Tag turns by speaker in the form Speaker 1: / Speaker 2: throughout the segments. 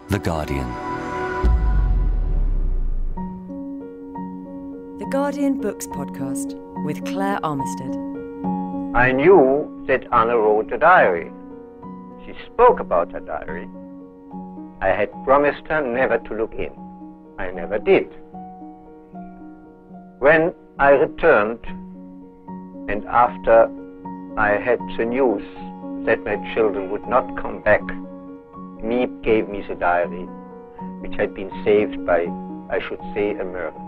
Speaker 1: The Guardian.
Speaker 2: The Guardian Books Podcast with Claire Armistead.
Speaker 3: I knew that Anna wrote a diary. She spoke about her diary. I had promised her never to look in. I never did. When I returned, and after I had the news that my children would not come back, Miep gave me the diary, which had been saved by, I should say, a miracle.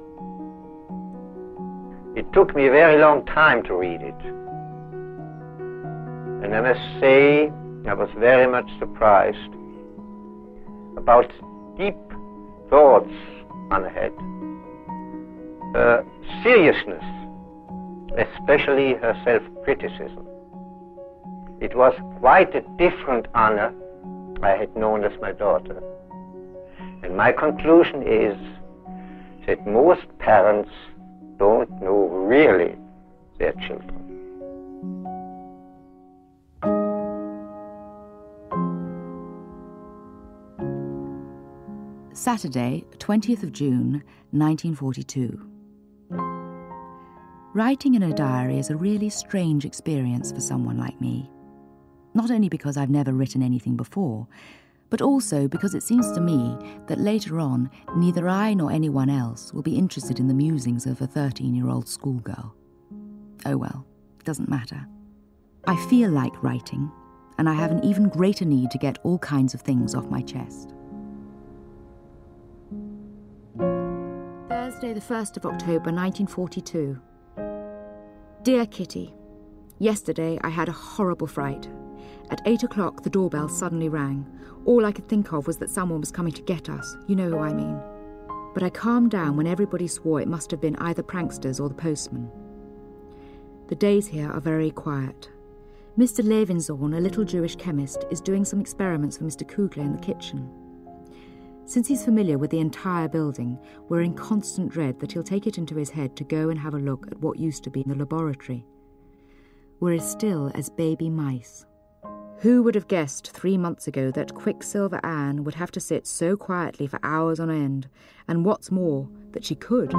Speaker 3: It took me a very long time to read it. And I must say, I was very much surprised about deep thoughts Anna had. Her seriousness, especially her self-criticism. It was quite a different Anna I had known as my daughter. And my conclusion is that most parents don't know really their children.
Speaker 4: Saturday, 20th of June, 1942. Writing in a diary is a really strange experience for someone like me. Not only because I've never written anything before, but also because it seems to me that later on, neither I nor anyone else will be interested in the musings of a 13-year-old schoolgirl. Oh well, it doesn't matter. I feel like writing, and I have an even greater need to get all kinds of things off my chest. Thursday, the 1st of October, 1942. Dear Kitty, yesterday I had a horrible fright. At 8 o'clock, the doorbell suddenly rang. All I could think of was that someone was coming to get us. You know who I mean. But I calmed down when everybody swore it must have been either pranksters or the postman. The days here are very quiet. Mr. Levinzorn, a little Jewish chemist, is doing some experiments for Mr. Kugler in the kitchen. Since he's familiar with the entire building, we're in constant dread that he'll take it into his head to go and have a look at what used to be the laboratory. We're as still as baby mice. Who would have guessed 3 months ago that Quicksilver Anne would have to sit so quietly for hours on end, and what's more, that she could?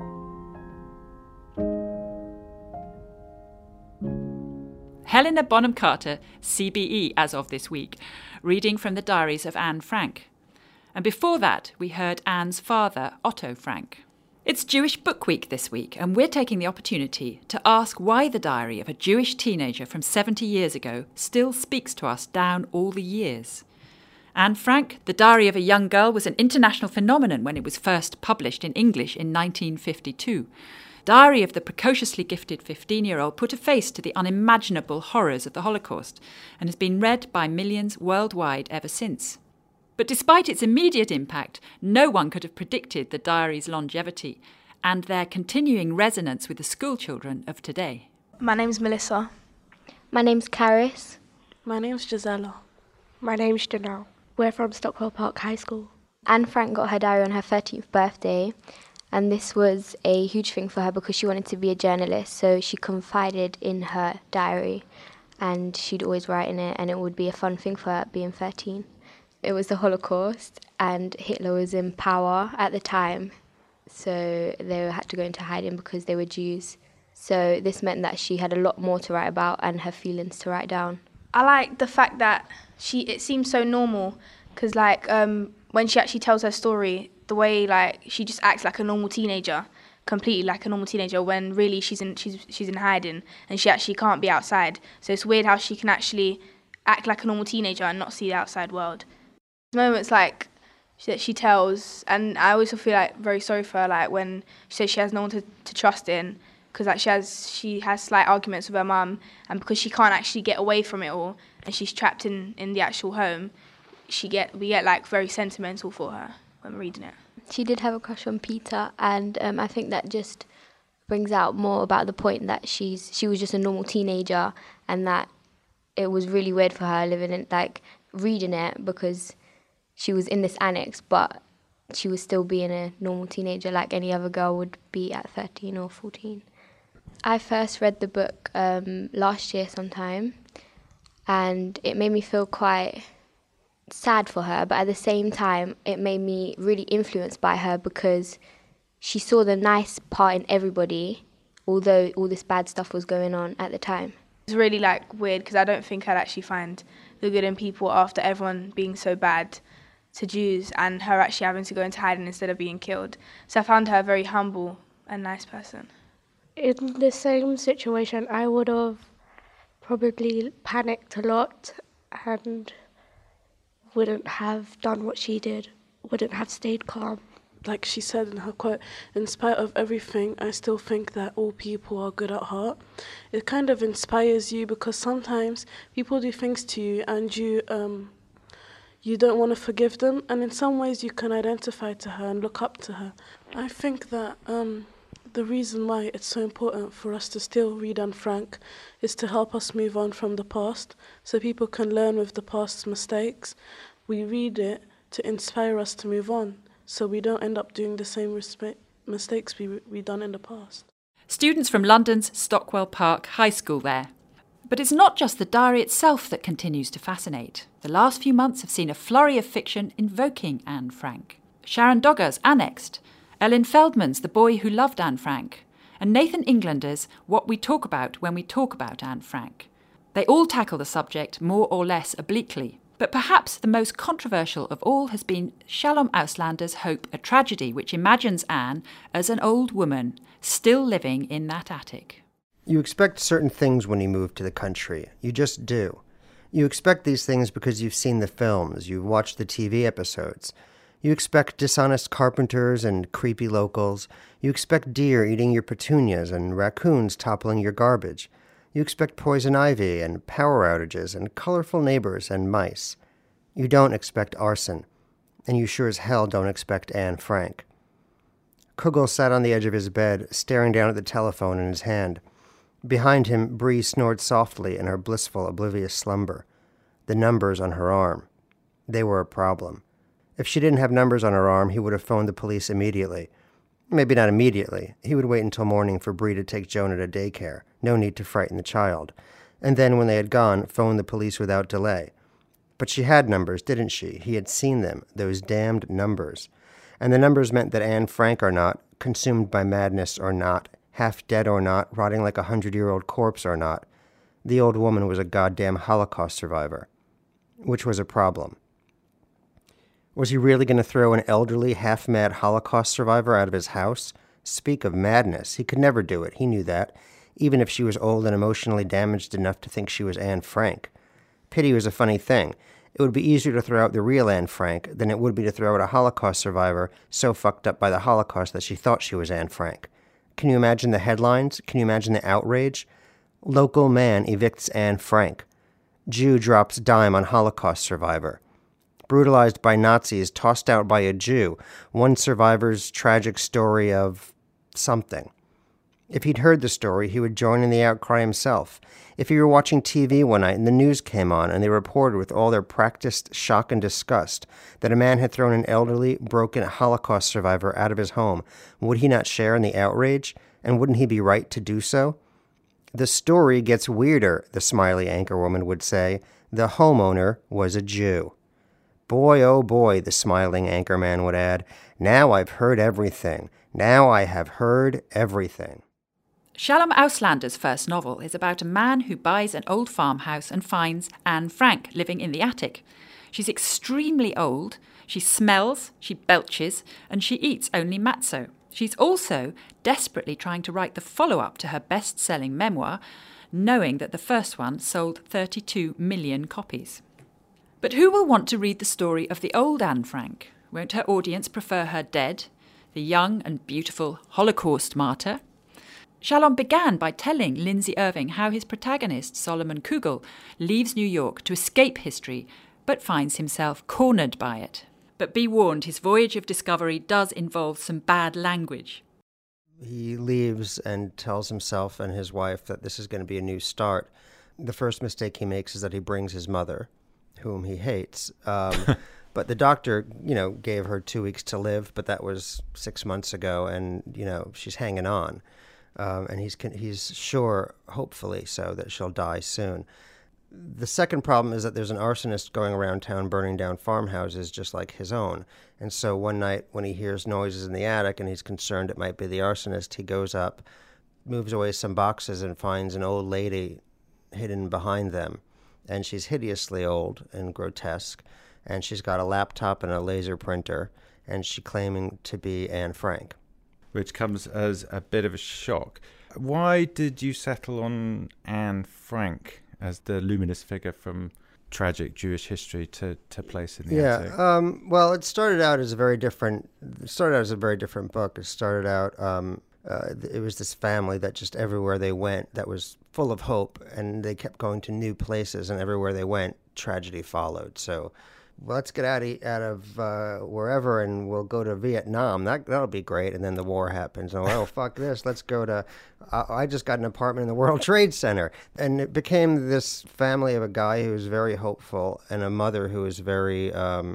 Speaker 5: Helena Bonham Carter, CBE as of this week, reading from the diaries of Anne Frank. And before that, we heard Anne's father, Otto Frank. It's Jewish Book Week this week, and we're taking the opportunity to ask why the diary of a Jewish teenager from 70 years ago still speaks to us down all the years. Anne Frank, The Diary of a Young Girl, was an international phenomenon when it was first published in English in 1952. Diary of the precociously gifted 15-year-old put a face to the unimaginable horrors of the Holocaust and has been read by millions worldwide ever since. But despite its immediate impact, no one could have predicted the diary's longevity and their continuing resonance with the schoolchildren of today.
Speaker 6: My name's Melissa.
Speaker 7: My name's Caris.
Speaker 8: My name's Gisela.
Speaker 9: My name's Janelle.
Speaker 10: We're from Stockwell Park High School.
Speaker 7: Anne Frank got her diary on her 13th birthday, and this was a huge thing for her because she wanted to be a journalist, so she confided in her diary, and she'd always write in it, and it would be a fun thing for her being 13. It was the Holocaust, and Hitler was in power at the time, so they had to go into hiding because they were Jews. So this meant that she had a lot more to write about and her feelings to write down.
Speaker 6: I like the fact that it seems so normal, because when she actually tells her story, the way she just acts like a normal teenager, completely like a normal teenager, when really she's in hiding and she actually can't be outside. So it's weird how she can actually act like a normal teenager and not see the outside world. Moments that she tells, and I also feel very sorry for her, when she says she has no one to trust in, because she has slight arguments with her mum, and because she can't actually get away from it all, and she's trapped in the actual home, we get very sentimental for her when reading it.
Speaker 7: She did have a crush on Peter, and I think that just brings out more about the point that she was just a normal teenager, and that it was really weird for her living in reading it, because she was in this annex, but she was still being a normal teenager like any other girl would be at 13 or 14. I first read the book last year sometime, and it made me feel quite sad for her, but at the same time, it made me really influenced by her because she saw the nice part in everybody, although all this bad stuff was going on at the time.
Speaker 6: It's really like weird because I don't think I'd actually find the good in people after everyone being so bad to Jews and her actually having to go into hiding instead of being killed. So I found her a very humble and nice person.
Speaker 10: In the same situation, I would have probably panicked a lot and wouldn't have done what she did, wouldn't have stayed calm.
Speaker 9: Like she said in her quote, in spite of everything, I still think that all people are good at heart. It kind of inspires you because sometimes people do things to you and you don't want to forgive them, and in some ways you can identify to her and look up to her. I think that the reason why it's so important for us to still read Anne Frank is to help us move on from the past so people can learn with the past's mistakes. We read it to inspire us to move on so we don't end up doing the same mistakes we done in the past.
Speaker 5: Students from London's Stockwell Park High School there. But it's not just the diary itself that continues to fascinate. The last few months have seen a flurry of fiction invoking Anne Frank. Sharon Dogger's Annexed, Ellen Feldman's The Boy Who Loved Anne Frank, and Nathan Englander's What We Talk About When We Talk About Anne Frank. They all tackle the subject more or less obliquely, but perhaps the most controversial of all has been Shalom Auslander's Hope, a Tragedy, which imagines Anne as an old woman still living in that attic.
Speaker 1: You expect certain things when you move to the country. You just do. You expect these things because you've seen the films, you've watched the TV episodes. You expect dishonest carpenters and creepy locals. You expect deer eating your petunias and raccoons toppling your garbage. You expect poison ivy and power outages and colorful neighbors and mice. You don't expect arson, and you sure as hell don't expect Anne Frank. Kugel sat on the edge of his bed, staring down at the telephone in his hand. Behind him, Bree snored softly in her blissful, oblivious slumber. The numbers on her arm. They were a problem. If she didn't have numbers on her arm, he would have phoned the police immediately. Maybe not immediately. He would wait until morning for Bree to take Jonah to daycare. No need to frighten the child. And then, when they had gone, phone the police without delay. But she had numbers, didn't she? He had seen them, those damned numbers. And the numbers meant that Anne Frank or not, consumed by madness or not, half dead or not, rotting like a 100-year-old corpse or not, the old woman was a goddamn Holocaust survivor. Which was a problem. Was he really going to throw an elderly, half-mad Holocaust survivor out of his house? Speak of madness. He could never do it. He knew that, even if she was old and emotionally damaged enough to think she was Anne Frank. Pity was a funny thing. It would be easier to throw out the real Anne Frank than it would be to throw out a Holocaust survivor so fucked up by the Holocaust that she thought she was Anne Frank. Can you imagine the headlines? Can you imagine the outrage? Local man evicts Anne Frank. Jew drops dime on Holocaust survivor. Brutalized by Nazis, tossed out by a Jew. One survivor's tragic story of something. If he'd heard the story, he would join in the outcry himself. If he were watching TV one night and the news came on and they reported with all their practiced shock and disgust that a man had thrown an elderly, broken Holocaust survivor out of his home, would he not share in the outrage? And wouldn't he be right to do so? The story gets weirder, the smiley anchorwoman would say. The homeowner was a Jew. Boy, oh boy, the smiling anchorman would add, now I've heard everything. Now I have heard everything.
Speaker 5: Shalom Auslander's first novel is about a man who buys an old farmhouse and finds Anne Frank living in the attic. She's extremely old, she smells, she belches, and she eats only matzo. She's also desperately trying to write the follow-up to her best-selling memoir, knowing that the first one sold 32 million copies. But who will want to read the story of the old Anne Frank? Won't her audience prefer her dead, the young and beautiful Holocaust martyr? Shalom began by telling Lindsay Irving how his protagonist, Solomon Kugel, leaves New York to escape history, but finds himself cornered by it. But be warned, his voyage of discovery does involve some bad language.
Speaker 1: He leaves and tells himself and his wife that this is going to be a new start. The first mistake he makes is that he brings his mother, whom he hates. But the doctor, gave her 2 weeks to live, but that was 6 months ago, and, she's hanging on. And he's sure, hopefully so, that she'll die soon. The second problem is that there's an arsonist going around town burning down farmhouses just like his own. And so one night when he hears noises in the attic and he's concerned it might be the arsonist, he goes up, moves away some boxes, and finds an old lady hidden behind them. And she's hideously old and grotesque. And she's got a laptop and a laser printer. And she's claiming to be Anne Frank.
Speaker 8: Which comes as a bit of a shock. Why did you settle on Anne Frank as the luminous figure from tragic Jewish history to place in the attic?
Speaker 1: Well, it started out as a very different book. It started out, it was this family that just everywhere they went, that was full of hope, and they kept going to new places, and everywhere they went, tragedy followed. So let's get out of wherever, and we'll go to Vietnam. That'll be great. And then the war happens. And, oh, fuck this. Let's go to... I just got an apartment in the World Trade Center. And it became this family of a guy who was very hopeful and a mother who was very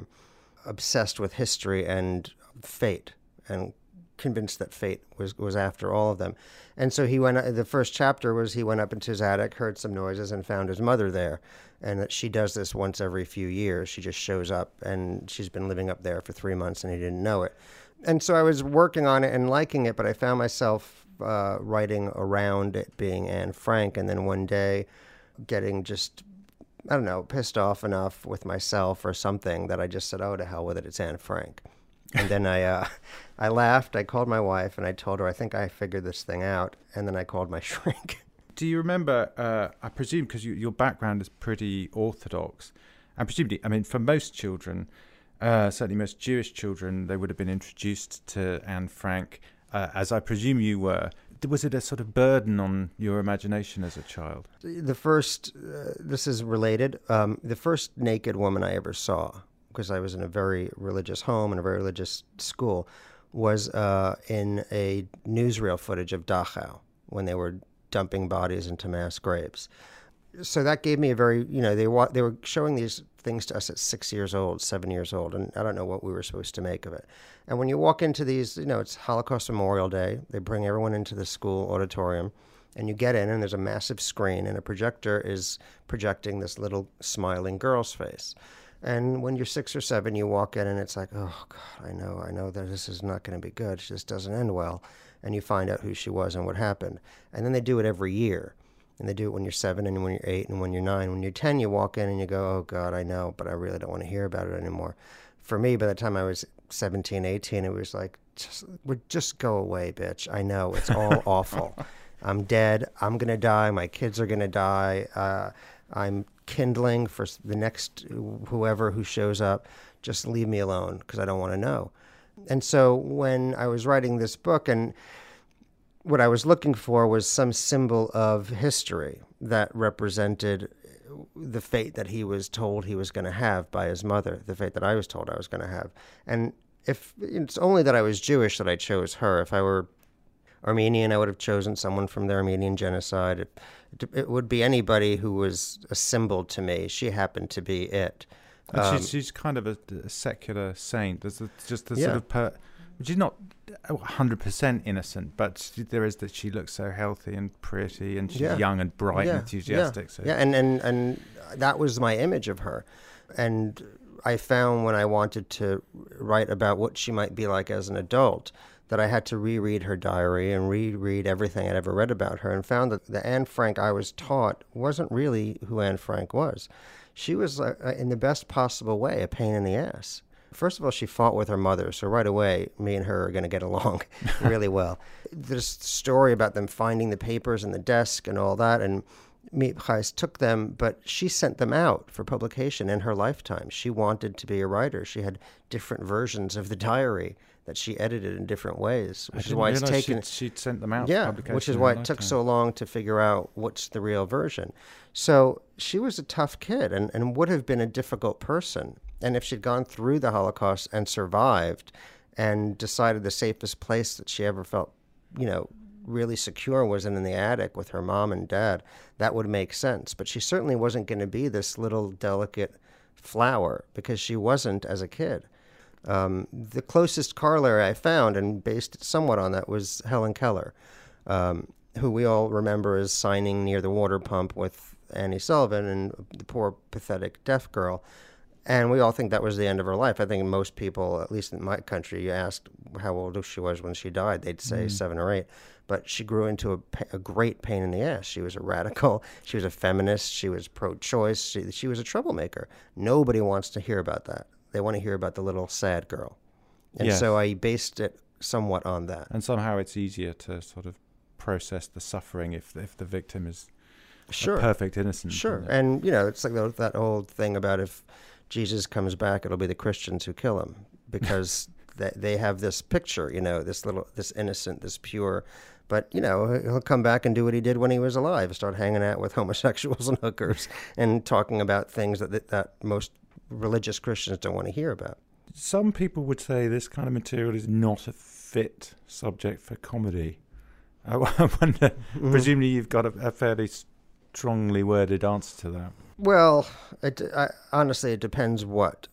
Speaker 1: obsessed with history and fate and convinced that fate was after all of them. And so the first chapter was he went up into his attic, heard some noises, and found his mother there. And that she does this once every few years. She just shows up, and she's been living up there for 3 months, and he didn't know it. And so I was working on it and liking it, but I found myself writing around it being Anne Frank, and then one day getting just, I don't know, pissed off enough with myself or something that I just said, oh, to hell with it, it's Anne Frank. And then I laughed, I called my wife, and I told her, I think I figured this thing out, and then I called my shrink.
Speaker 8: Do you remember, I presume, because your background is pretty orthodox, and presumably, I mean, for most children, certainly most Jewish children, they would have been introduced to Anne Frank, as I presume you were. Was it a sort of burden on your imagination as a child?
Speaker 1: The first, this is related, the first naked woman I ever saw, because I was in a very religious home and a very religious school, was in a newsreel footage of Dachau, when they were dumping bodies into mass graves. So that gave me a very, they were showing these things to us at 6 years old, 7 years old, and I don't know what we were supposed to make of it. And when you walk into these, it's Holocaust Memorial Day, they bring everyone into the school auditorium, and you get in, and there's a massive screen, and a projector is projecting this little smiling girl's face. And when you're 6 or 7, you walk in, and it's like, oh, God, I know that this is not going to be good. This doesn't end well. And you find out who she was and what happened. And then they do it every year. And they do it when you're 7 and when you're 8 and when you're 9. When you're 10, you walk in and you go, oh, God, I know, but I really don't want to hear about it anymore. For me, by the time I was 17, 18, it was like, just go away, bitch. I know, it's all awful. I'm dead. I'm going to die. My kids are going to die. I'm kindling for the next whoever who shows up. Just leave me alone because I don't want to know. And so when I was writing this book, and what I was looking for was some symbol of history that represented the fate that he was told he was going to have by his mother, the fate that I was told I was going to have. And if it's only that I was Jewish that I chose her. If I were Armenian, I would have chosen someone from the Armenian genocide. It would be anybody who was a symbol to me. She happened to be it.
Speaker 8: She's kind of a secular saint. There's just the sort of she's not 100% innocent, but there is that she looks so healthy and pretty, and she's young and bright and enthusiastic. So.
Speaker 1: And that was my image of her. And I found when I wanted to write about what she might be like as an adult, that I had to reread her diary and reread everything I'd ever read about her, and found that the Anne Frank I was taught wasn't really who Anne Frank was. She was, in the best possible way, a pain in the ass. First of all, she fought with her mother, so right away, me and her are going to get along really well. There's a story about them finding the papers in the desk and all that, and Mipchais took them, but she sent them out for publication in her lifetime. She wanted to be a writer. She had different versions of the diary that she edited in different ways, which is why it's taken.
Speaker 8: She'd sent them out. For publication
Speaker 1: which is why it took so long to figure out what's the real version. So she was a tough kid and would have been a difficult person. And if she'd gone through the Holocaust and survived, and decided the safest place that she ever felt, really secure was in the attic with her mom and dad, that would make sense. But she certainly wasn't going to be this little delicate flower, because she wasn't as a kid. The closest corollary I found, and based it somewhat on that, was Helen Keller, who we all remember as signing near the water pump with Annie Sullivan and the poor, pathetic deaf girl. And we all think that was the end of her life. I think most people, at least in my country, you asked how old she was when she died, they'd say 7 or 8. But she grew into a great pain in the ass. She was a radical. She was a feminist. She was pro-choice. She was a troublemaker. Nobody wants to hear about that. They want to hear about the little sad girl. And so I based it somewhat on that.
Speaker 8: And somehow it's easier to sort of process the suffering if the victim is a perfect innocent.
Speaker 1: Sure. And, it's like that old thing about if Jesus comes back, it'll be the Christians who kill him, because they have this picture, this innocent, this pure, but, he'll come back and do what he did when he was alive, start hanging out with homosexuals and hookers and talking about things that most religious Christians don't want to hear about.
Speaker 8: Some people would say this kind of material is not a fit subject for comedy. I wonder, presumably you've got a fairly strongly worded answer to that.
Speaker 1: Well, honestly, it depends what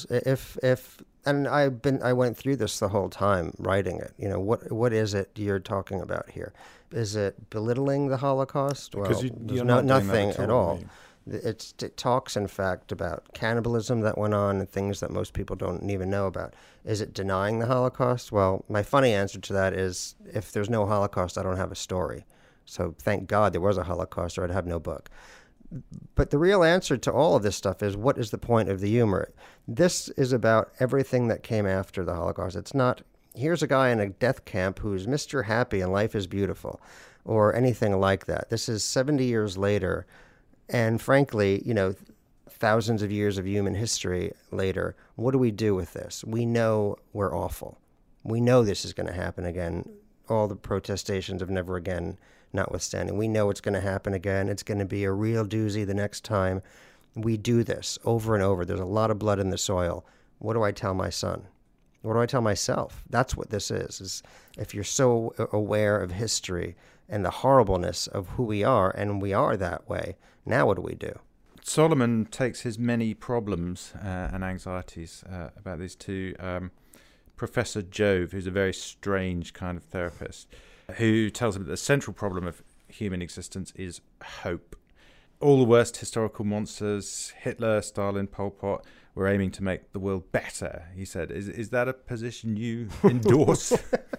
Speaker 1: and I went through this the whole time writing it. What is it you're talking about here? Is it belittling the Holocaust? Well, there's nothing at all. It talks, in fact, about cannibalism that went on and things that most people don't even know about. Is it denying the Holocaust? Well, my funny answer to that is, if there's no Holocaust, I don't have a story. So thank God there was a Holocaust, or I'd have no book. But the real answer to all of this stuff is, what is the point of the humor? This is about everything that came after the Holocaust. It's not, here's a guy in a death camp who's Mr. Happy and life is beautiful, or anything like that. This is 70 years later, and frankly, thousands of years of human history later, what do we do with this? We know we're awful. We know this is going to happen again. All the protestations of never again notwithstanding. We know it's going to happen again. It's going to be a real doozy the next time we do this over and over. There's a lot of blood in the soil. What do I tell my son? What do I tell myself? That's what this is if you're so aware of history and the horribleness of who we are, and we are that way, now what do we do?
Speaker 8: Solomon takes his many problems and anxieties about these to Professor Jove, who's a very strange kind of therapist, who tells him that the central problem of human existence is hope. All the worst historical monsters, Hitler, Stalin, Pol Pot, were aiming to make the world better, he said. Is that a position you endorse?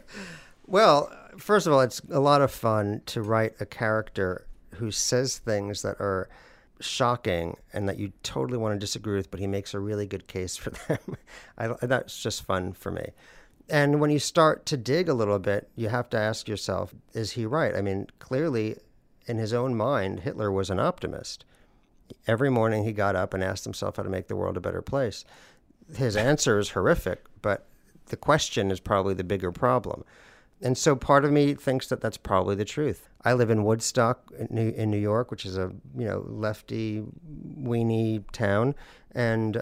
Speaker 1: Well, first of all, it's a lot of fun to write a character who says things that are shocking and that you totally want to disagree with, but he makes a really good case for them. That's just fun for me. And when you start to dig a little bit, you have to ask yourself, is he right? I mean, clearly, in his own mind, Hitler was an optimist. Every morning he got up and asked himself how to make the world a better place. His answer is horrific, but the question is probably the bigger problem. And so part of me thinks that that's probably the truth. I live in Woodstock in New York, which is a lefty, weenie town. And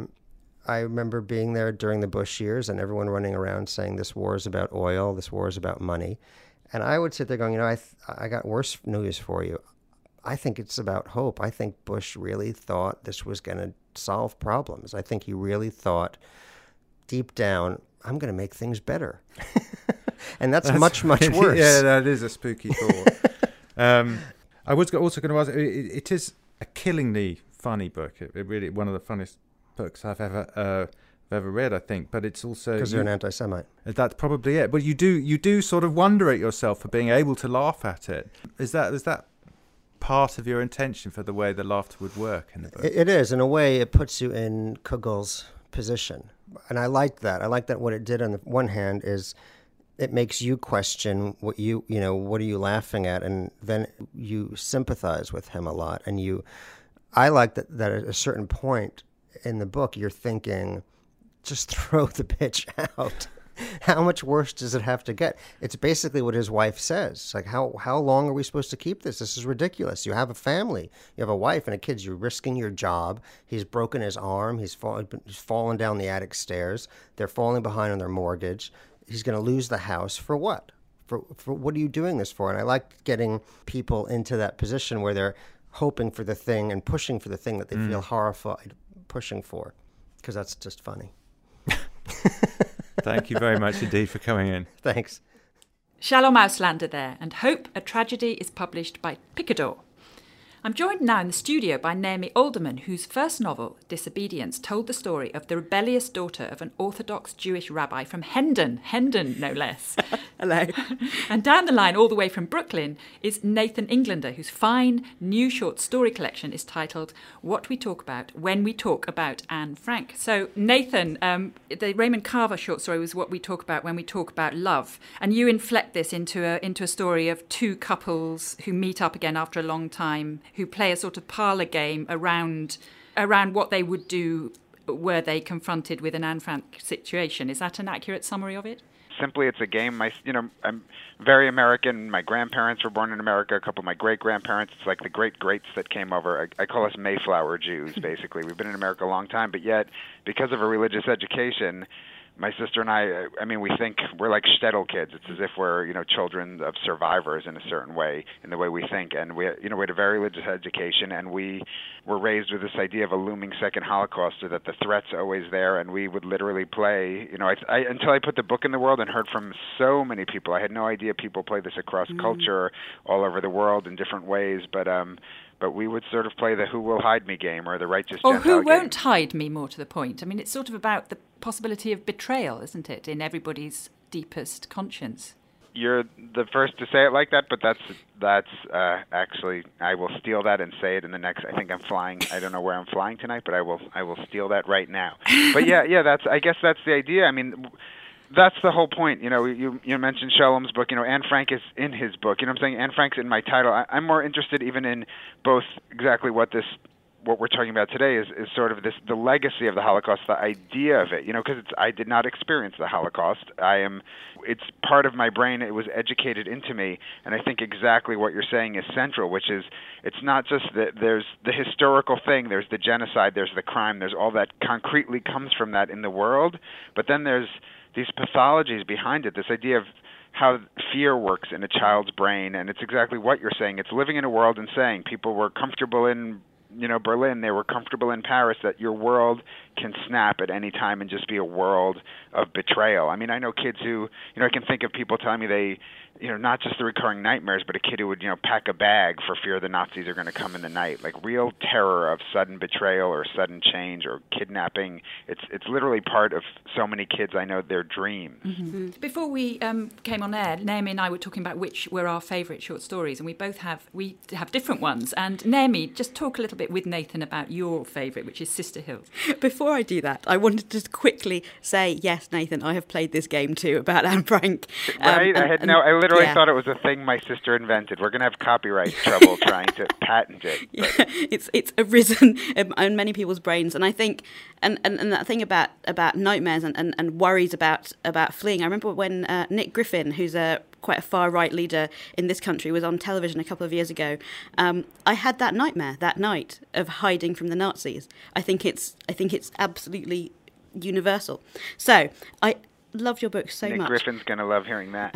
Speaker 1: I remember being there during the Bush years and everyone running around saying this war is about oil, this war is about money. And I would sit there going, I got worse news for you. I think it's about hope. I think Bush really thought this was going to solve problems. I think he really thought deep down, I'm going to make things better. And that's much, much worse.
Speaker 8: Yeah, that is a spooky thought. I was also going to ask, it is a killingly funny book. It really, one of the funniest books I've ever read, I think. But it's also...
Speaker 1: Because you're an anti-Semite.
Speaker 8: That's probably it. But you do sort of wonder at yourself for being able to laugh at it. Is that part of your intention for the way the laughter would work in the book?
Speaker 1: It is. In a way, it puts you in Kugel's position. And I like that. I like that what it did on the one hand is it makes you question what what are you laughing at? And then you sympathize with him a lot. And I like that at a certain point in the book, you're thinking, just throw the bitch out. How much worse does it have to get? It's basically what his wife says. It's like, how long are we supposed to keep this? This is ridiculous. You have a family. You have a wife and a kid. You're risking your job. He's broken his arm. He's fallen down the attic stairs. They're falling behind on their mortgage. He's going to lose the house. For what? For what are you doing this for? And I like getting people into that position where they're hoping for the thing and pushing for the thing that they feel horrified pushing for, because that's just funny.
Speaker 8: Thank you very much indeed for coming in.
Speaker 1: Thanks.
Speaker 5: Shalom Auslander there, and Hope, a Tragedy is published by Picador. I'm joined now in the studio by Naomi Alderman, whose first novel, Disobedience, told the story of the rebellious daughter of an Orthodox Jewish rabbi from Hendon no less.
Speaker 11: Hello.
Speaker 5: And down the line, all the way from Brooklyn, is Nathan Englander, whose fine new short story collection is titled What We Talk About When We Talk About Anne Frank. So, Nathan, the Raymond Carver short story was What We Talk About When We Talk About Love. And you inflect this into a story of two couples who meet up again after a long time, who play a sort of parlour game around what they would do were they confronted with an Anne Frank situation. Is that an accurate summary of it?
Speaker 12: Simply, it's a game. I'm very American. My grandparents were born in America. A couple of my great-grandparents. It's like the great-greats that came over. I call us Mayflower Jews, basically. We've been in America a long time, but yet, because of a religious education, my sister and I mean, we think we're like shtetl kids. It's as if we're, children of survivors in a certain way, in the way we think. And we had a very religious education, and we were raised with this idea of a looming second Holocaust, so that the threat's always there, and we would literally play, until I put the book in the world and heard from so many people. I had no idea people play this across culture all over the world in different ways, but we would sort of play the who will hide me game or the righteous Gentile game.
Speaker 5: Or who won't hide me, more to the point. I mean, it's sort of about the possibility of betrayal, isn't it, in everybody's deepest conscience?
Speaker 12: You're the first to say it like that, but that's actually, I will steal that and say it in the next. I think I'm flying. I don't know where I'm flying tonight, but I will steal that right now. But yeah, I guess that's the idea. I mean, that's the whole point. You mentioned Shalom's book. Anne Frank is in his book. I'm saying Anne Frank's in my title. I'm more interested even in both exactly what we're talking about today is sort of the legacy of the Holocaust, the idea of it. Because I did not experience the Holocaust. It's part of my brain. It was educated into me, and I think exactly what you're saying is central, which is it's not just that there's the historical thing, there's the genocide, there's the crime, there's all that concretely comes from that in the world, but then there's these pathologies behind it, this idea of how fear works in a child's brain, and it's exactly what you're saying. It's living in a world and saying people were comfortable in Berlin, they were comfortable in Paris, that your world can snap at any time and just be a world of betrayal. I mean, I know kids who, I can think of people telling me they, not just the recurring nightmares, but a kid who would, pack a bag for fear the Nazis are going to come in the night, like real terror of sudden betrayal or sudden change or kidnapping. It's literally part of so many kids, I know, their dreams.
Speaker 5: Mm-hmm. Before we came on air, Naomi and I were talking about which were our favourite short stories, and we have different ones. And Naomi, just talk a little bit with Nathan about your favourite, which is Sister Hills.
Speaker 11: Before I do that, I wanted to just quickly say, yes, Nathan, I have played this game too about Anne Frank.
Speaker 12: Right? I literally thought it was a thing my sister invented. We're going to have copyright trouble trying to patent it.
Speaker 11: Yeah, it's arisen in many people's brains, and I think, and that thing about nightmares and worries about fleeing. I remember when Nick Griffin, who's quite a far-right leader in this country, was on television a couple of years ago. I had that nightmare that night of hiding from the Nazis. I think it's absolutely universal. So I loved your book so much.
Speaker 12: Nick Griffin's going to love hearing that.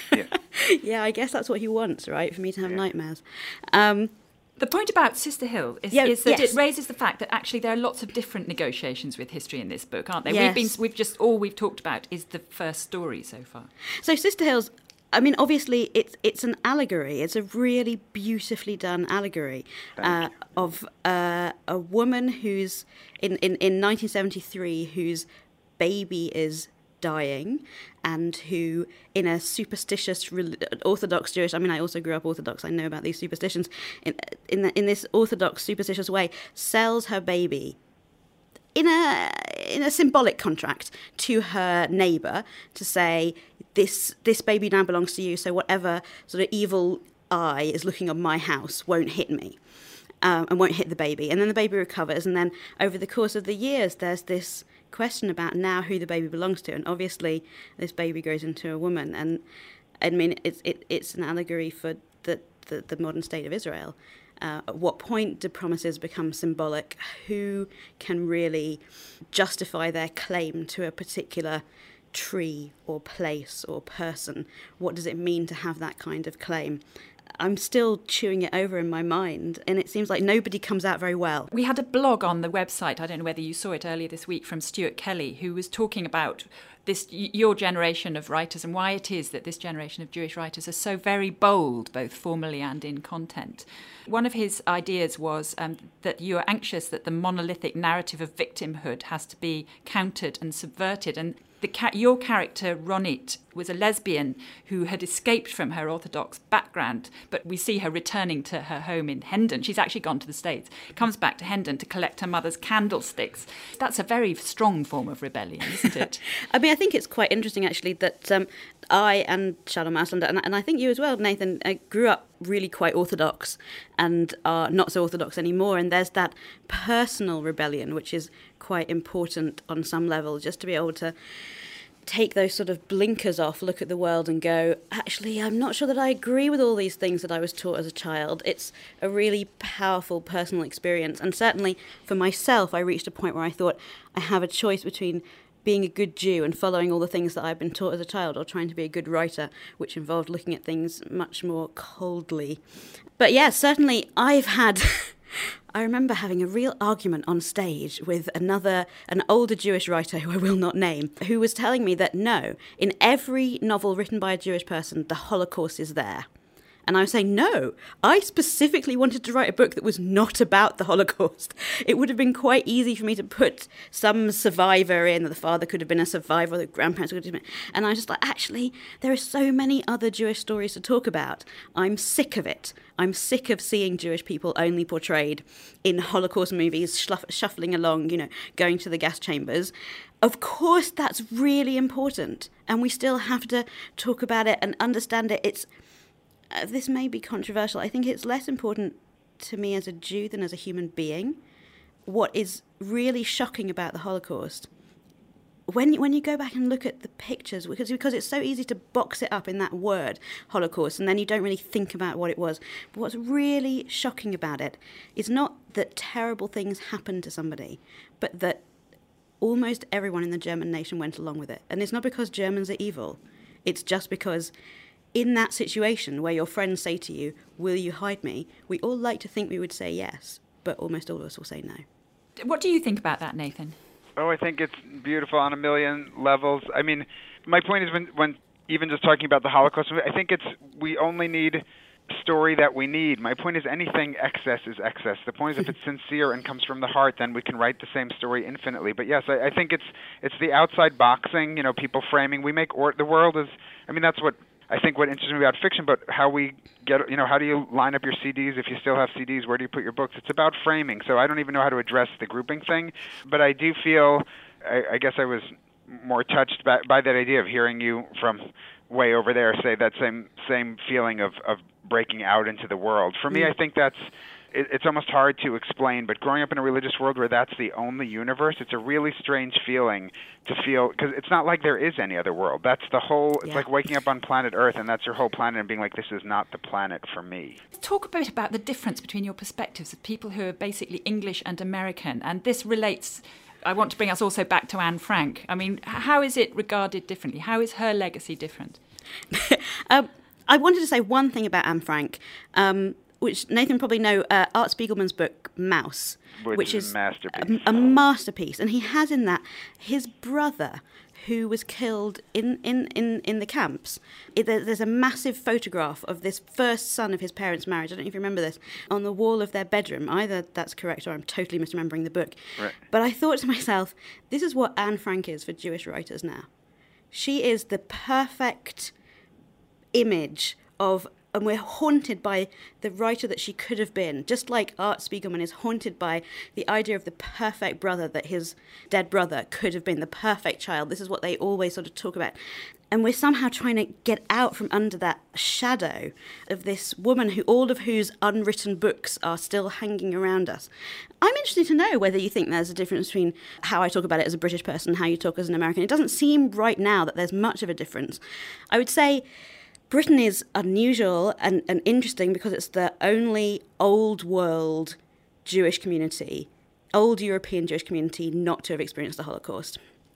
Speaker 11: Yeah, I guess that's what he wants, right? For me to have nightmares.
Speaker 5: The point about Sister Hill is that it raises the fact that actually there are lots of different negotiations with history in this book, aren't there?
Speaker 11: Yes.
Speaker 5: We've talked about is the first story so far.
Speaker 11: So Sister Hill's, I mean, obviously it's an allegory. It's a really beautifully done allegory of a woman who's in 1973 whose baby is dying, and who, in a superstitious Orthodox Jewish, I mean, I also grew up Orthodox, I know about these superstitions, in this Orthodox superstitious way, sells her baby in a symbolic contract to her neighbour to say, this baby now belongs to you, so whatever sort of evil eye is looking on my house won't hit me. And won't hit the baby. And then the baby recovers, and then over the course of the years there's this question about now who the baby belongs to, and obviously this baby grows into a woman, and I mean it's an allegory for the modern state of Israel. At what point do promises become symbolic? Who can really justify their claim to a particular tree or place or person? What does it mean to have that kind of claim? I'm still chewing it over in my mind, and it seems like nobody comes out very well.
Speaker 5: We had a blog on the website, I don't know whether you saw it earlier this week, from Stuart Kelly, who was talking about your generation of writers and why it is that this generation of Jewish writers are so very bold, both formally and in content. One of his ideas was that you are anxious that the monolithic narrative of victimhood has to be countered and subverted. And your character, Ronit, was a lesbian who had escaped from her Orthodox background, but we see her returning to her home in Hendon. She's actually gone to the States, comes back to Hendon to collect her mother's candlesticks. That's a very strong form of rebellion, isn't it?
Speaker 11: I mean, I think it's quite interesting, actually, that I and Shalom Auslander, and I think you as well, Nathan, grew up really quite Orthodox and are not so Orthodox anymore. And there's that personal rebellion, which is quite important on some level, just to be able to take those sort of blinkers off, look at the world and go, actually, I'm not sure that I agree with all these things that I was taught as a child. It's a really powerful personal experience. And certainly for myself, I reached a point where I thought I have a choice between being a good Jew and following all the things that I've been taught as a child, or trying to be a good writer, which involved looking at things much more coldly. But yeah, certainly I've had... I remember having a real argument on stage with an older Jewish writer who I will not name, who was telling me that no, in every novel written by a Jewish person, the Holocaust is there. And I was saying, no, I specifically wanted to write a book that was not about the Holocaust. It would have been quite easy for me to put some survivor in, the father could have been a survivor, the grandparents could have been. And I was just like, actually, there are so many other Jewish stories to talk about. I'm sick of it. I'm sick of seeing Jewish people only portrayed in Holocaust movies, shuffling along, going to the gas chambers. Of course, that's really important. And we still have to talk about it and understand it. This may be controversial. I think it's less important to me as a Jew than as a human being. What is really shocking about the Holocaust, when you go back and look at the pictures, because it's so easy to box it up in that word, Holocaust, and then you don't really think about what it was. But what's really shocking about it is not that terrible things happened to somebody, but that almost everyone in the German nation went along with it. And it's not because Germans are evil. It's just because in that situation where your friends say to you, will you hide me? We all like to think we would say yes, but almost all of us will say no.
Speaker 5: What do you think about that, Nathan?
Speaker 12: Oh, I think it's beautiful on a million levels. I mean, my point is when even just talking about the Holocaust, I think we only need story that we need. My point is anything excess is excess. The point is if it's sincere and comes from the heart, then we can write the same story infinitely. But yes, I think it's the outside boxing, people framing. We make the world is, that's what I think what interests me about fiction, but how we get, how do you line up your CDs if you still have CDs? Where do you put your books? It's about framing. So I don't even know how to address the grouping thing, but I do feel, I guess I was more touched by that idea of hearing you from way over there say that same feeling of breaking out into the world. For me, I think it's almost hard to explain, but growing up in a religious world where that's the only universe, it's a really strange feeling to feel, because it's not like there is any other world. That's the whole, it's like waking up on planet Earth, and that's your whole planet, and being like, this is not the planet for me.
Speaker 5: Talk a bit about the difference between your perspectives of people who are basically English and American, and this relates, I want to bring us also back to Anne Frank. I mean, how is it regarded differently? How is her legacy different?
Speaker 11: I wanted to say one thing about Anne Frank, which Nathan probably know, Art Spiegelman's book, Maus, which is a masterpiece. And he has in that his brother, who was killed in the camps. There's a massive photograph of this first son of his parents' marriage. I don't know if you remember this, on the wall of their bedroom. Either that's correct or I'm totally misremembering the book. Right. But I thought to myself, this is what Anne Frank is for Jewish writers now. She is the perfect image of, and we're haunted by the writer that she could have been, just like Art Spiegelman is haunted by the idea of the perfect brother that his dead brother could have been, the perfect child. This is what they always sort of talk about. And we're somehow trying to get out from under that shadow of this woman all of whose unwritten books are still hanging around us. I'm interested to know whether you think there's a difference between how I talk about it as a British person and how you talk as an American. It doesn't seem right now that there's much of a difference. I would say Britain is unusual and interesting because it's the only old world Jewish community, old European Jewish community not to have experienced the Holocaust.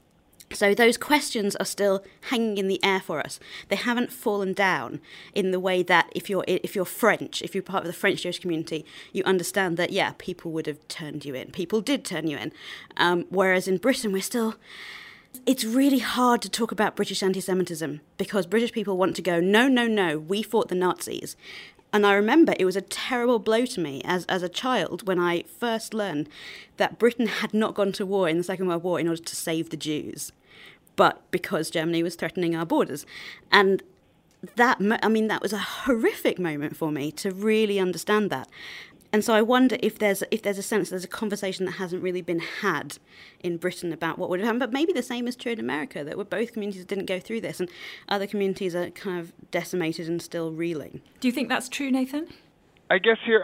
Speaker 11: So those questions are still hanging in the air for us. They haven't fallen down in the way that if you're French, if you're part of the French Jewish community, you understand that, yeah, people would have turned you in. People did turn you in. Whereas in Britain, we're still... It's really hard to talk about British anti-Semitism because British people want to go, no, we fought the Nazis. And I remember it was a terrible blow to me as a child when I first learned that Britain had not gone to war in the Second World War in order to save the Jews, but because Germany was threatening our borders. And that was a horrific moment for me to really understand that. And so I wonder if there's a sense there's a conversation that hasn't really been had in Britain about what would have happened. But maybe the same is true in America, that both communities didn't go through this and other communities are kind of decimated and still reeling.
Speaker 5: Do you think that's true, Nathan?
Speaker 12: I guess here,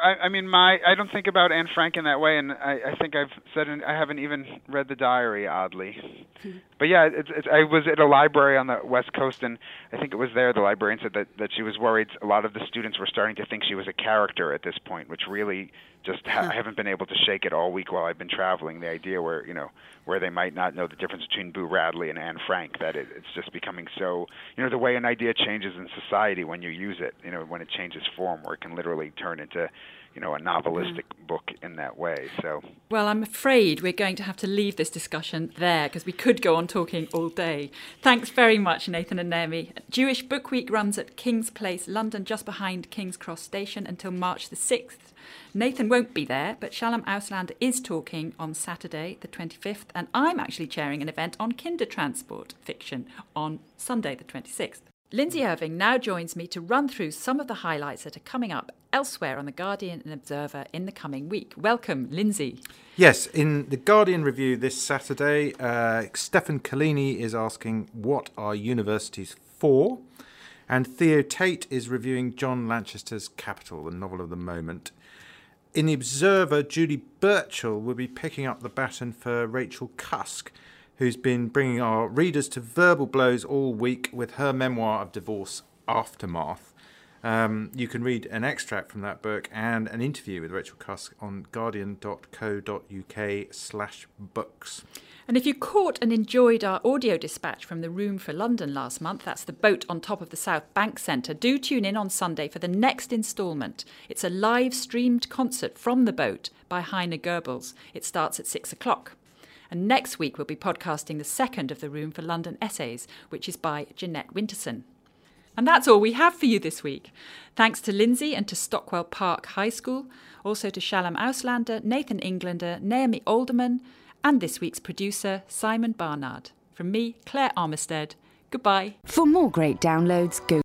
Speaker 12: I don't think about Anne Frank in that way, and I think I've said I haven't even read the diary, oddly. But yeah, I was at a library on the West Coast, and I think it was there the librarian said that she was worried a lot of the students were starting to think she was a character at this point, which really just I haven't been able to shake it all week while I've been traveling. The idea where they might not know the difference between Boo Radley and Anne Frank, that it's just becoming so, the way an idea changes in society when you use it, when it changes form, where it can literally turn into, a novelistic book in that way. So,
Speaker 5: well, I'm afraid we're going to have to leave this discussion there because we could go on talking all day. Thanks very much, Nathan and Naomi. Jewish Book Week runs at King's Place, London, just behind King's Cross Station until March the 6th. Nathan won't be there, but Shalom Auslander is talking on Saturday the 25th, and I'm actually chairing an event on Kindertransport fiction on Sunday the 26th. Lindsay Irving now joins me to run through some of the highlights that are coming up elsewhere on The Guardian and Observer in the coming week. Welcome, Lindsay.
Speaker 8: Yes, in The Guardian review this Saturday, Stefan Collini is asking, what are universities for? And Theo Tate is reviewing John Lanchester's Capital, the novel of the moment. In The Observer, Julie Birchall will be picking up the baton for Rachel Cusk, who's been bringing our readers to verbal blows all week with her memoir of divorce aftermath. You can read an extract from that book and an interview with Rachel Cusk on guardian.co.uk/books.
Speaker 5: And if you caught and enjoyed our audio dispatch from the Room for London last month, that's the boat on top of the South Bank Centre, do tune in on Sunday for the next instalment. It's a live-streamed concert from the boat by Heine Goebbels. It starts at 6 o'clock. And next week we'll be podcasting the second of the Room for London essays, which is by Jeanette Winterson. And that's all we have for you this week. Thanks to Lindsay and to Stockwell Park High School, also to Shalom Auslander, Nathan Englander, Naomi Alderman, and this week's producer, Simon Barnard. From me, Claire Armistead, goodbye.
Speaker 2: For more great downloads, go